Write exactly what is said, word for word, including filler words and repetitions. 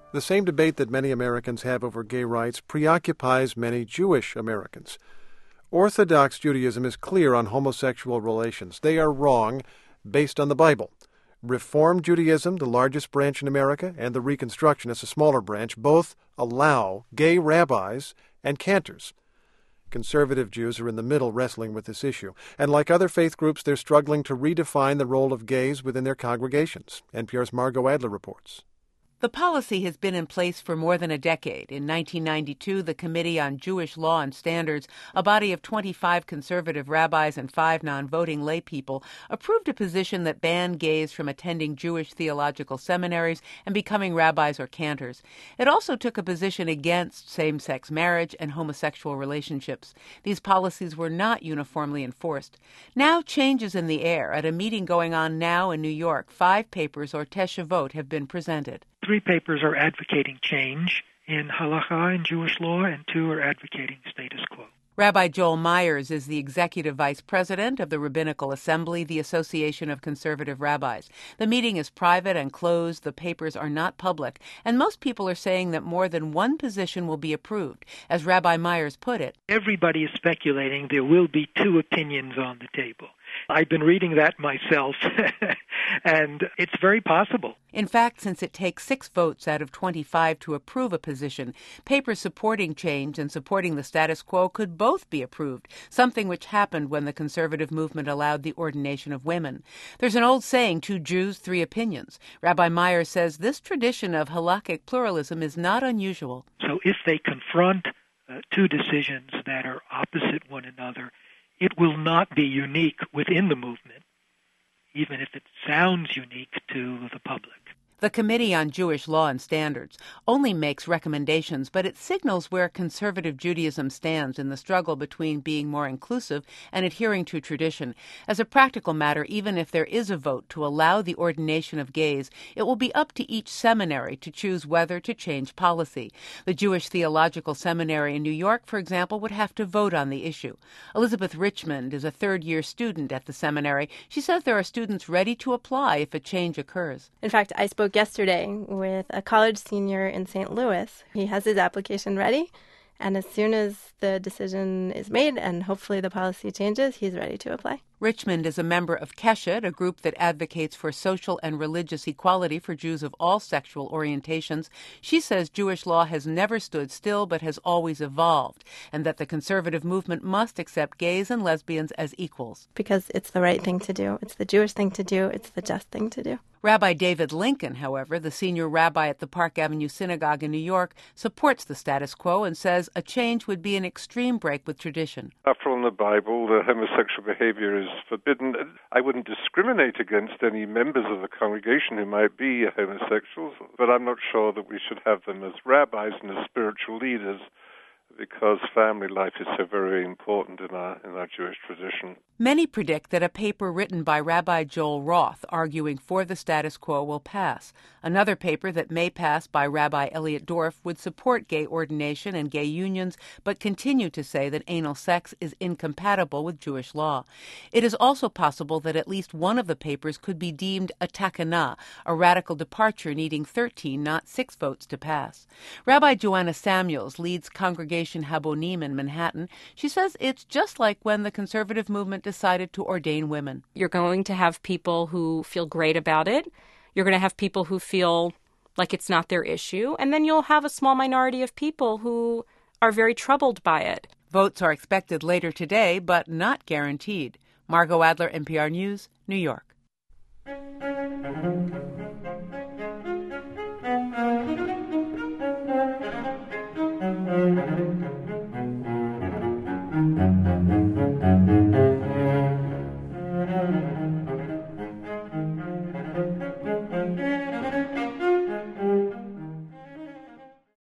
The same debate that many Americans have over gay rights preoccupies many Jewish Americans. Orthodox Judaism is clear on homosexual relations. They are wrong based on the Bible. Reform Judaism, the largest branch in America, and the Reconstructionists, a smaller branch, both allow gay rabbis and cantors. Conservative Jews are in the middle wrestling with this issue. And like other faith groups, they're struggling to redefine the role of gays within their congregations. N P R's Margot Adler reports. The policy has been in place for more than a decade. In nineteen ninety-two, the Committee on Jewish Law and Standards, a body of twenty-five conservative rabbis and five non-voting lay people, approved a position that banned gays from attending Jewish theological seminaries and becoming rabbis or cantors. It also took a position against same-sex marriage and homosexual relationships. These policies were not uniformly enforced. Now change is in the air. At a meeting going on now in New York, five papers or teshuvot have been presented. Three papers are advocating change in halakha and Jewish law, and two are advocating status quo. Rabbi Joel Myers is the executive vice president of the Rabbinical Assembly, the Association of Conservative Rabbis. The meeting is private and closed. The papers are not public, and most people are saying that more than one position will be approved. As Rabbi Myers put it, everybody is speculating there will be two opinions on the table. I've been reading that myself, and it's very possible. In fact, since it takes six votes out of twenty-five to approve a position, papers supporting change and supporting the status quo could both be approved, something which happened when the conservative movement allowed the ordination of women. There's an old saying, two Jews, three opinions. Rabbi Myers says this tradition of halakhic pluralism is not unusual. So if they confront uh, two decisions that are opposite one another, it will not be unique within the movement, even if it sounds unique to the public. The Committee on Jewish Law and Standards only makes recommendations, but it signals where conservative Judaism stands in the struggle between being more inclusive and adhering to tradition. As a practical matter, even if there is a vote to allow the ordination of gays, it will be up to each seminary to choose whether to change policy. The Jewish Theological Seminary in New York, for example, would have to vote on the issue. Elizabeth Richmond is a third-year student at the seminary. She says there are students ready to apply if a change occurs. In fact, I spoke yesterday with a college senior in Saint Louis. He has his application ready, and as soon as the decision is made and hopefully the policy changes, he's ready to apply. Richmond is a member of Keshet, a group that advocates for social and religious equality for Jews of all sexual orientations. She says Jewish law has never stood still but has always evolved, and that the conservative movement must accept gays and lesbians as equals. Because it's the right thing to do. It's the Jewish thing to do. It's the just thing to do. Rabbi David Lincoln, however, the senior rabbi at the Park Avenue Synagogue in New York, supports the status quo and says a change would be an extreme break with tradition. After all, in the Bible, the homosexual behavior is forbidden. I wouldn't discriminate against any members of the congregation who might be homosexuals, but I'm not sure that we should have them as rabbis and as spiritual leaders, because family life is so very important in our in our Jewish tradition. Many predict that a paper written by Rabbi Joel Roth arguing for the status quo will pass. Another paper that may pass by Rabbi Elliot Dorff would support gay ordination and gay unions, but continue to say that anal sex is incompatible with Jewish law. It is also possible that at least one of the papers could be deemed a takana, a radical departure needing thirteen, not six votes to pass. Rabbi Joanna Samuels leads Congregation Habonim in Manhattan. She says it's just like when the conservative movement decided to ordain women. You're going to have people who feel great about it. You're going to have people who feel like it's not their issue. And then you'll have a small minority of people who are very troubled by it. Votes are expected later today, but not guaranteed. Margot Adler, N P R News, New York.